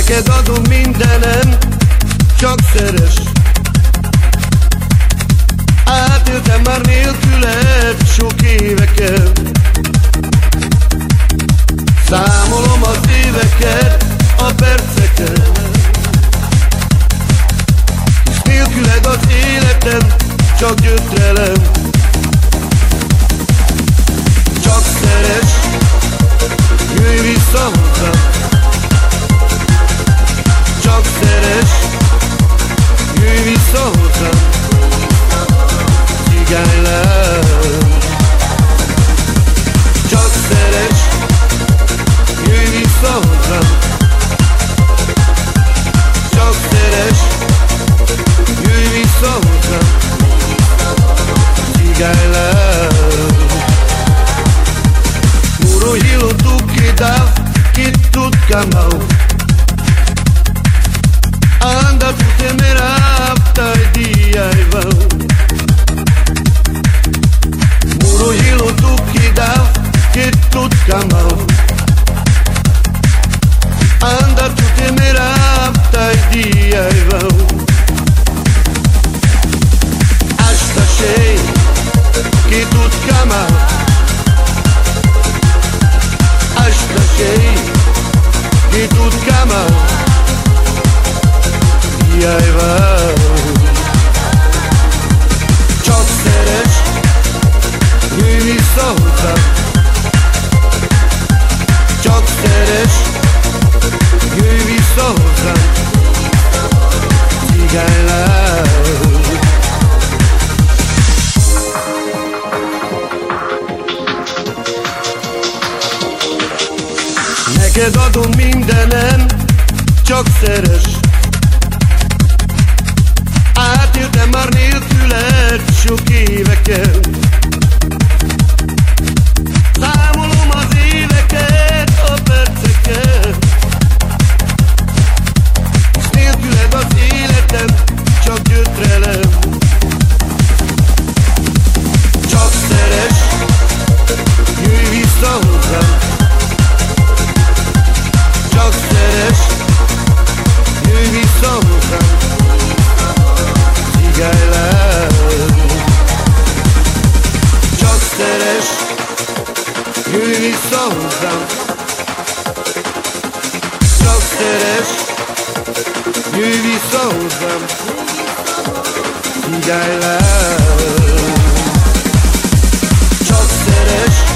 Neked adom mindenem, csak szeres. Átéltem már nélküled sok éveket. Számolom az éveket, a perceket, és nélküled az életem csak gyötrelem. Csak szeres, jöjj vissza hozzám. Csak szeres, jöjj vissza hozzám. Cigánylám. Csak szeres, jöjj vissza hozzám. Csak szeres, jöjj vissza hozzám. Cigánylám. Muro hilo tu che dà, che tu camau. Anda tu temerapta e diai vau. Muro hilo tu che dà, che tu camau. Anda tu temerapta e diai vau. Asta shei, che tu camau. Asta shei, che tu camau. Diai vau. Csak szeres, jöjj vissza hozzám. Csak szeres, jöjj vissza hozzám. Cigánylám. Neked adom mindenem, csak szeres. Átéltem már nélküled sok éveket. Számolom az éveket, a perceket, és nélküled az életem csak gyötrelem. Csak szeres, jöjj vissza hozzám. Csak szeres, jöjj vissza hozzám. Cigánylám. Csak szeres, jöjj vissza hozzám. Csak szeres, jöjj vissza hozzám. Cigánylám. Csak szeres,